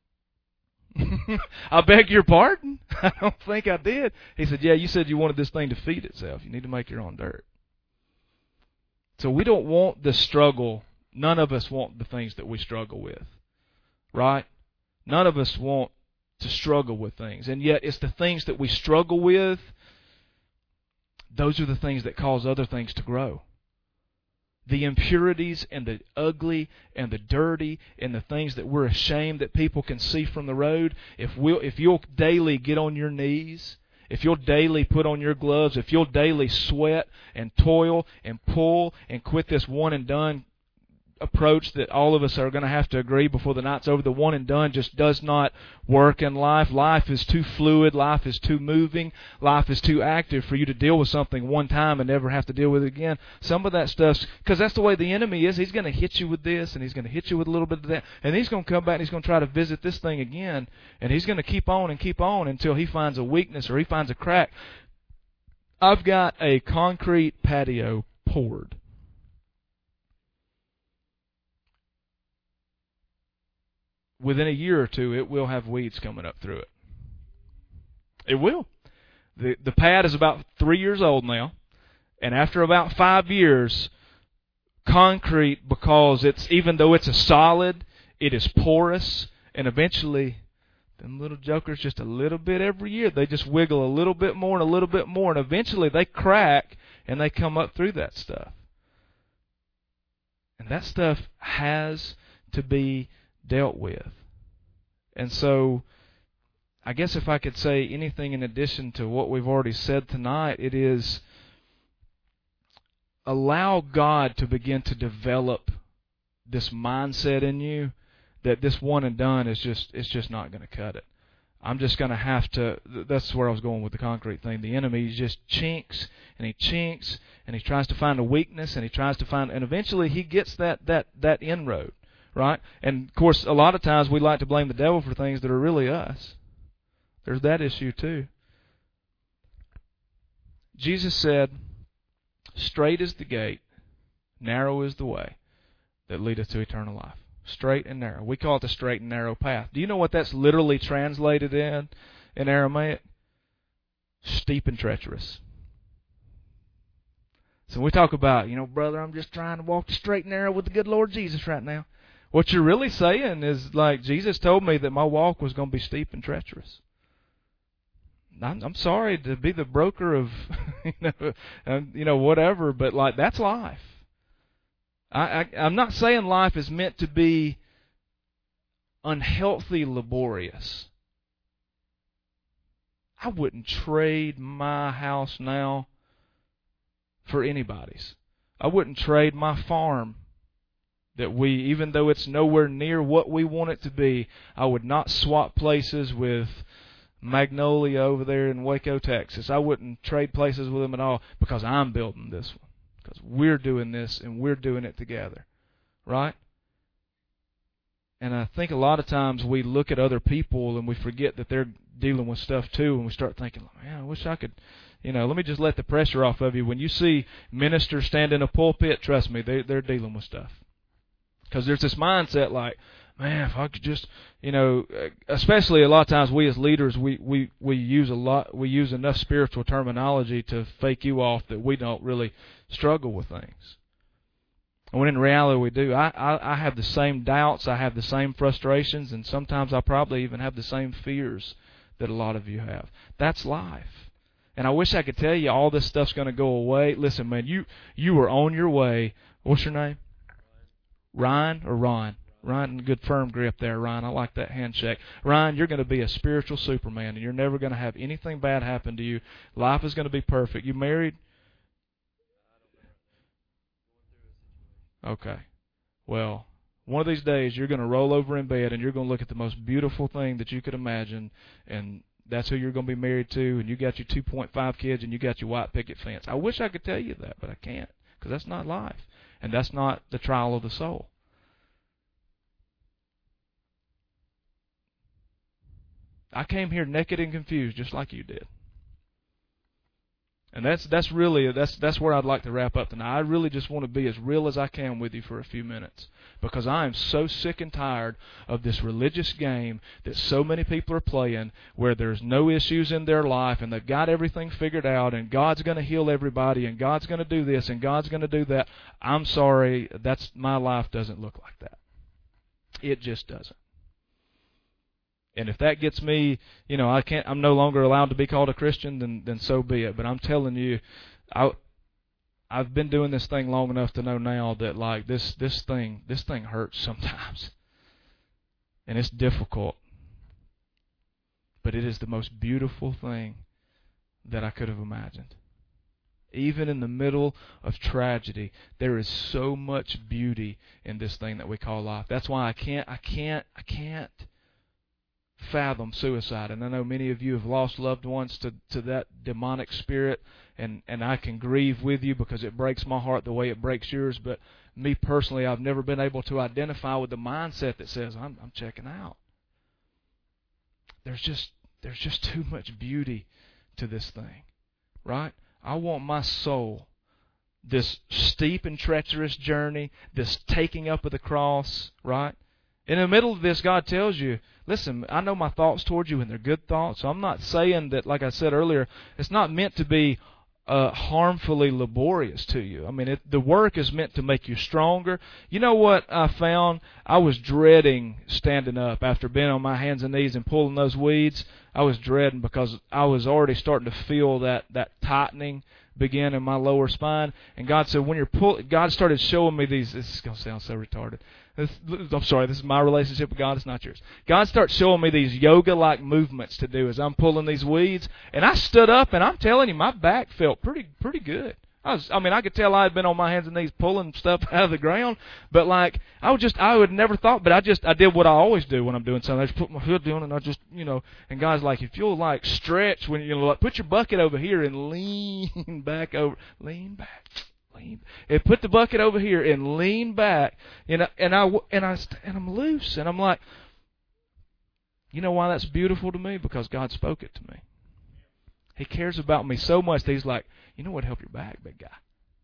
I beg your pardon? I don't think I did. He said, "Yeah, you said you wanted this thing to feed itself. You need to make your own dirt." So we don't want the struggle. None of us want the things that we struggle with, right? None of us want to struggle with things. And yet it's the things that we struggle with, those are the things that cause other things to grow. The impurities and the ugly and the dirty and the things that we're ashamed that people can see from the road, if we'll, if you'll daily get on your knees, if you'll daily put on your gloves, if you'll daily sweat and toil and pull and quit this one and done approach that all of us are going to have to agree before the night's over, the one and done just does not work in life. Life is too fluid. Life is too moving. Life is too active for you to deal with something one time and never have to deal with it again. Some of that stuff's, because that's the way the enemy is. He's going to hit you with this, and he's going to hit you with a little bit of that, and he's going to come back and he's going to try to visit this thing again, and he's going to keep on and keep on until he finds a weakness or he finds a crack. I've got a concrete patio poured. Within a year or two, it will have weeds coming up through it. It will. The the pad is about three years old now, and after about five years, concrete, because it's, even though it's a solid, it is porous, and eventually, them little jokers, just a little bit every year, they just wiggle a little bit more and a little bit more, and eventually they crack, and they come up through that stuff. And that stuff has to be dealt with. And so I guess if I could say anything in addition to what we've already said tonight, it is allow God to begin to develop this mindset in you that this one and done is just, it's just not going to cut it. I'm just going to have to, that's where I was going with the concrete thing. The enemy just chinks and he chinks and he tries to find a weakness and he tries to find, and eventually he gets that, that, that inroad. Right? And, of course, a lot of times we like to blame the devil for things that are really us. There's that issue, too. Jesus said, "Straight is the gate, narrow is the way that leadeth to eternal life." Straight and narrow. We call it the straight and narrow path. Do you know what that's literally translated in, in Aramaic? Steep and treacherous. So we talk about, you know, brother, I'm just trying to walk the straight and narrow with the good Lord Jesus right now. What you're really saying is, like, Jesus told me that my walk was going to be steep and treacherous. I'm, I'm sorry to be the broker of, you know, um, you know, whatever, but, like, that's life. I, I, I'm not saying life is meant to be unhealthy, laborious. I wouldn't trade my house now for anybody's. I wouldn't trade my farm. That we, even though it's nowhere near what we want it to be, I would not swap places with Magnolia over there in Waco, Texas. I wouldn't trade places with them at all because I'm building this one. Because we're doing this and we're doing it together. Right? And I think a lot of times we look at other people and we forget that they're dealing with stuff too, and we start thinking, man, I wish I could, you know, let me just let the pressure off of you. When you see ministers stand in a pulpit, trust me, they, they're dealing with stuff. Because there's this mindset like, man, if I could just, you know, especially a lot of times we as leaders, we, we, we use a lot, we use enough spiritual terminology to fake you off that we don't really struggle with things. And when in reality we do. I, I, I have the same doubts, I have the same frustrations, and sometimes I probably even have the same fears that a lot of you have. That's life. And I wish I could tell you all this stuff's going to go away. Listen, man, you, you are on your way. What's your name? Ryan or Ron? Ryan, good firm grip there, Ryan. I like that handshake. Ryan, you're going to be a spiritual Superman, and you're never going to have anything bad happen to you. Life is going to be perfect. You married? Okay. Well, one of these days you're going to roll over in bed, and you're going to look at the most beautiful thing that you could imagine, and that's who you're going to be married to, and you got your two point five kids, and you got your white picket fence. I wish I could tell you that, but I can't, because that's not life. And that's not the trial of the soul. I came here naked and confused, just like you did. And that's that's really that's that's where I'd like to wrap up tonight. I really just want to be as real as I can with you for a few minutes, because I am so sick and tired of this religious game that so many people are playing, where there's no issues in their life and they've got everything figured out, and God's going to heal everybody, and God's going to do this, and God's going to do that. I'm sorry, that's my life doesn't look like that. It just doesn't. And if that gets me, you know, I can't, I'm no longer allowed to be called a Christian, then then so be it. But I'm telling you, I, I've been doing this thing long enough to know now that, like, this this thing this thing hurts sometimes, and it's difficult. But it is the most beautiful thing that I could have imagined. Even in the middle of tragedy, there is so much beauty in this thing that we call life. That's why I can't I can't I can't. fathom suicide. And I know many of you have lost loved ones to, to that demonic spirit, and, and I can grieve with you because it breaks my heart the way it breaks yours. But me personally, I've never been able to identify with the mindset that says, I'm, I'm checking out. There's just there's just too much beauty to this thing, right? I want my soul, this steep and treacherous journey, this taking up of the cross, right? In the middle of this, God tells you, listen, I know my thoughts towards you, and they're good thoughts. So I'm not saying that, like I said earlier, it's not meant to be uh, harmfully laborious to you. I mean, it, the work is meant to make you stronger. You know what I found? I was dreading standing up after being on my hands and knees and pulling those weeds. I was dreading because I was already starting to feel that, that tightening begin in my lower spine. And God said, when you're pull, God started showing me these. This is going to sound so retarded. This, I'm sorry, this is my relationship with God. It's not yours. God starts showing me these yoga-like movements to do as I'm pulling these weeds. And I stood up, and I'm telling you, my back felt pretty pretty good. I was, I mean, I could tell I had been on my hands and knees pulling stuff out of the ground. But, like, I would just, I would never thought, but I just, I did what I always do when I'm doing something. I just put my hood down, and I just, you know, and God's like, if you'll, like, stretch, when you know, like, put your bucket over here and lean back over, lean back. And put the bucket over here and lean back, and I, and I and I and I'm loose, and I'm like, you know why that's beautiful to me? Because God spoke it to me. He cares about me so much that He's like, you know what? Help your back, big guy.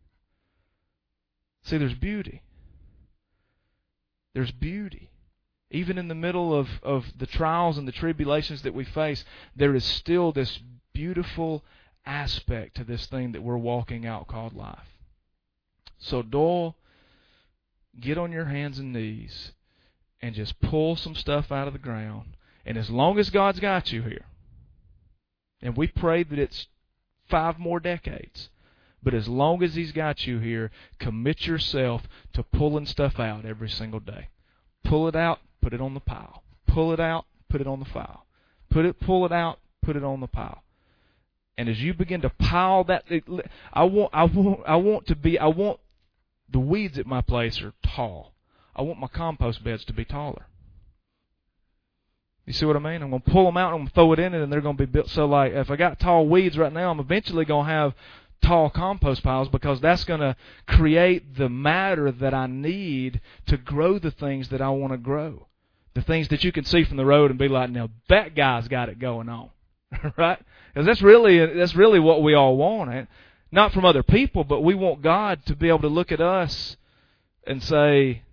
See, there's beauty. There's beauty. Even in the middle of, of the trials and the tribulations that we face, there is still this beautiful aspect to this thing that we're walking out called life. So, Doyle, get on your hands and knees and just pull some stuff out of the ground. And as long as God's got you here, and we pray that it's five more decades, but as long as He's got you here, commit yourself to pulling stuff out every single day. Pull it out, put it on the pile. Pull it out, put it on the pile. Put it, pull it out, put it on the pile. And as you begin to pile that, I want, I want, I want to be, I want. The weeds at my place are tall. I want my compost beds to be taller. You see what I mean? I'm going to pull them out and I'm going to throw it in it, and they're going to be built. So, like, if I got tall weeds right now, I'm eventually going to have tall compost piles, because that's going to create the matter that I need to grow the things that I want to grow. The things that you can see from the road and be like, now that guy's got it going on. Right? Because that's really, that's really what we all want. Eh? Not from other people, but we want God to be able to look at us and say,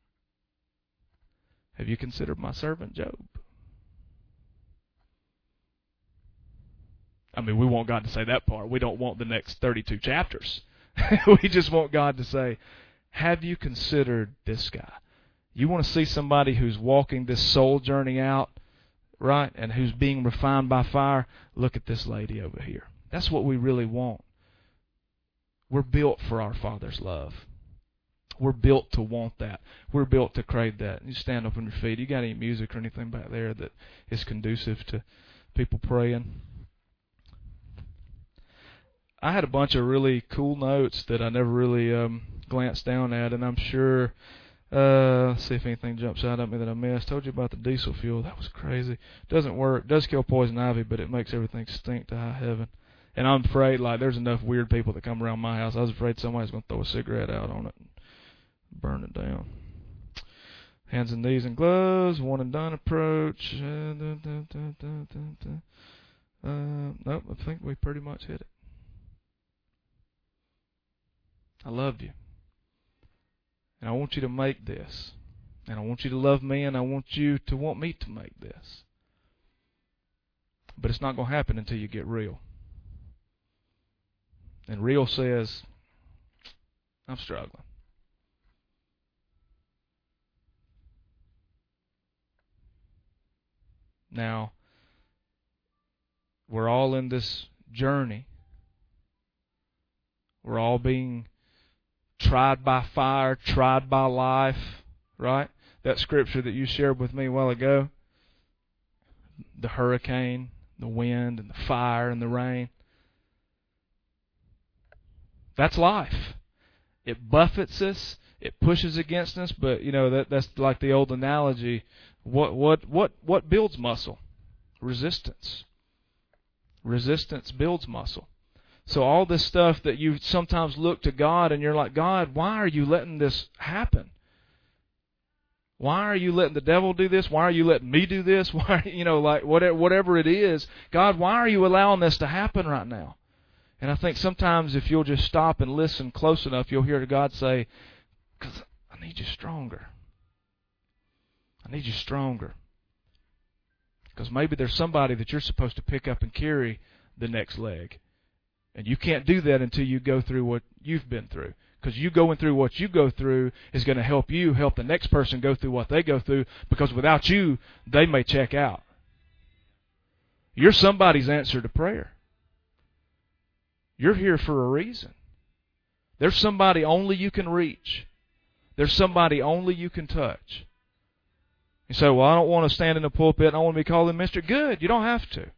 have you considered my servant Job? I mean, we want God to say that part. We don't want the next thirty-two chapters. We just want God to say, have you considered this guy? You want to see somebody who's walking this soul journey out, right, and who's being refined by fire? Look at this lady over here. That's what we really want. We're built for our Father's love. We're built to want that. We're built to crave that. You stand up on your feet. You got any music or anything back there that is conducive to people praying? I had a bunch of really cool notes that I never really um, glanced down at, and I'm sure, uh, let's see if anything jumps out at me that I missed. Told you about the diesel fuel. That was crazy. Doesn't work. Does kill poison ivy, but it makes everything stink to high heaven. And I'm afraid, like, there's enough weird people that come around my house. I was afraid somebody's going to throw a cigarette out on it and burn it down. Hands and knees and gloves, one and done approach. Uh, da, da, da, da, da, da. Uh, nope, I think we pretty much hit it. I love you. And I want you to make this. And I want you to love me, and I want you to want me to make this. But it's not going to happen until you get real. And real says, I'm struggling. Now, we're all in this journey. We're all being tried by fire, tried by life, right? That scripture that you shared with me a while ago, the hurricane, the wind, and the fire, and the rain. That's life. It buffets us, it pushes against us, but you know that that's like the old analogy. What what what what builds muscle? Resistance. Resistance builds muscle. So all this stuff that you sometimes look to God and you're like, God, why are you letting this happen? Why are you letting the devil do this? Why are you letting me do this? Why, you know, like whatever whatever it is, God, why are you allowing this to happen right now? And I think sometimes if you'll just stop and listen close enough, you'll hear God say, because I need you stronger. I need you stronger. Because maybe there's somebody that you're supposed to pick up and carry the next leg. And you can't do that until you go through what you've been through. Because you going through what you go through is going to help you help the next person go through what they go through. Because without you, they may check out. You're somebody's answer to prayer. You're here for a reason. There's somebody only you can reach. There's somebody only you can touch. You say, well, I don't want to stand in the pulpit and I want to be called a minister. Good, you don't have to.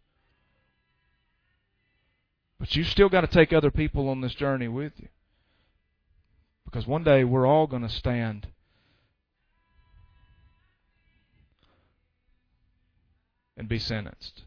But you've still got to take other people on this journey with you. Because one day we're all going to stand and be sentenced.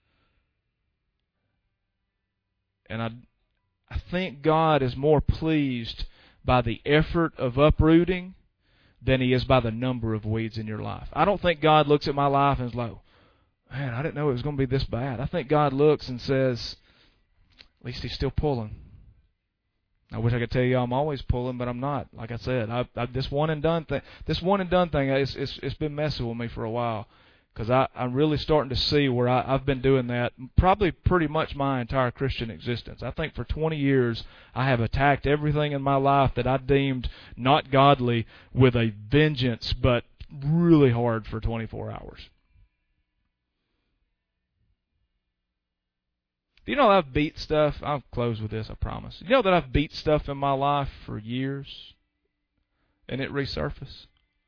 And I, I think God is more pleased by the effort of uprooting than He is by the number of weeds in your life. I don't think God looks at my life and is like, man, I didn't know it was going to be this bad. I think God looks and says, at least He's still pulling. I wish I could tell you I'm always pulling, but I'm not. Like I said, I, I, this one and done thing, this one and done thing, it's, it's, it's been messing with me for a while. Because I'm really starting to see where I, I've been doing that probably pretty much my entire Christian existence. I think for twenty years I have attacked everything in my life that I deemed not godly with a vengeance, but really hard for twenty-four hours. Do you know that I've beat stuff? I'll close with this, I promise. You know that I've beat stuff in my life for years and it resurfaced?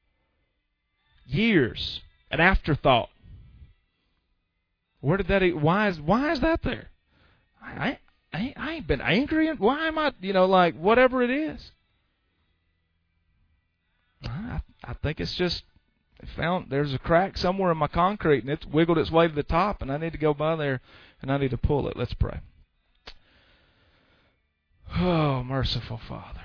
Years. An afterthought. Where did that? Why is why is that there? I I, I ain't been angry. Why am I? You know, like whatever it is. I I think it's just I found there's a crack somewhere in my concrete and it's wiggled its way to the top, and I need to go by there and I need to pull it. Let's pray. Oh, merciful Father.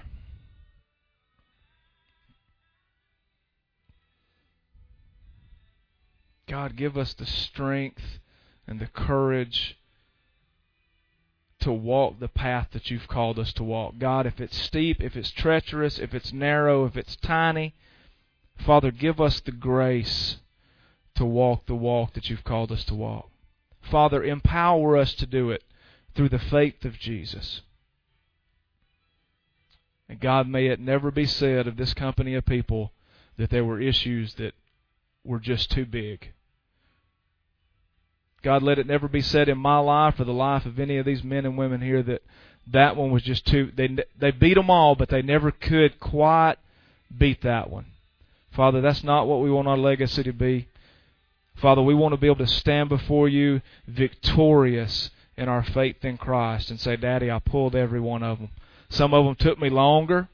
God, give us the strength and the courage to walk the path that You've called us to walk. God, if it's steep, if it's treacherous, if it's narrow, if it's tiny, Father, give us the grace to walk the walk that You've called us to walk. Father, empower us to do it through the faith of Jesus. And God, may it never be said of this company of people that there were issues that were just too big. God, let it never be said in my life or the life of any of these men and women here that that one was just too... They, they beat them all, but they never could quite beat that one. Father, that's not what we want our legacy to be. Father, we want to be able to stand before You victorious in our faith in Christ and say, Daddy, I pulled every one of them. Some of them took me longer.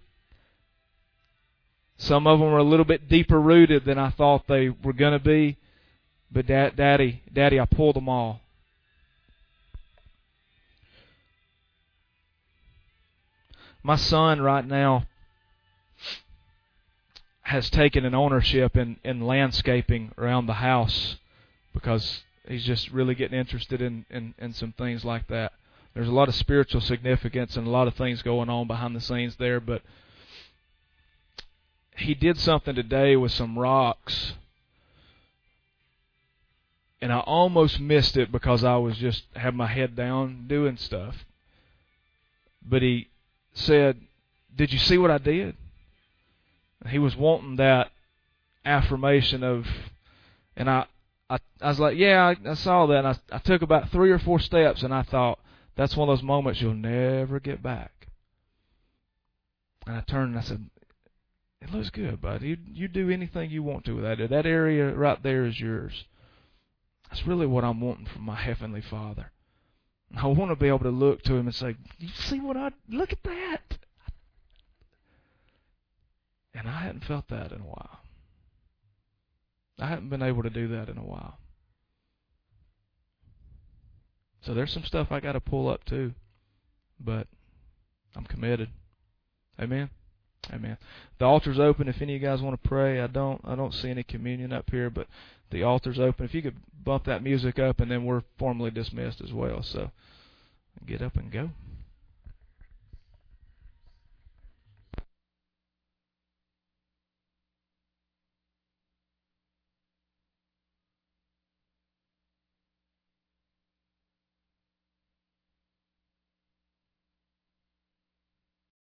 Some of them were a little bit deeper rooted than I thought they were going to be. But Dad, Daddy, Daddy, I pulled them all. My son right now, has taken an ownership in, in landscaping around the house because he's just really getting interested in, in, in some things like that. There's a lot of spiritual significance and a lot of things going on behind the scenes there, but he did something today with some rocks, and I almost missed it because I was just had my head down doing stuff. But he said, "Did you see what I did?" He was wanting that affirmation of, and I, I, I was like, "Yeah, I, I saw that." And I, I took about three or four steps, and I thought, that's one of those moments you'll never get back. And I turned and I said, "It looks good, bud. You you do anything you want to with that. That area right there is yours." That's really what I'm wanting from my Heavenly Father. I want to be able to look to Him and say, "You see what I look at that?" And I hadn't felt that in a while. I haven't been able to do that in a while. So there's some stuff I got to pull up too, but I'm committed. Amen. Amen. The altar's open. If any of you guys want to pray, I don't. I don't see any communion up here, but the altar's open. If you could bump that music up, and then we're formally dismissed as well. So get up and go.